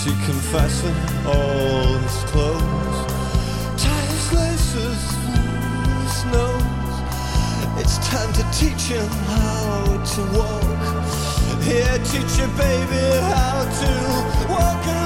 She can fasten all his clothes, tie his laces through his nose. It's time to teach him how to walk. Here, teach your baby how to walk.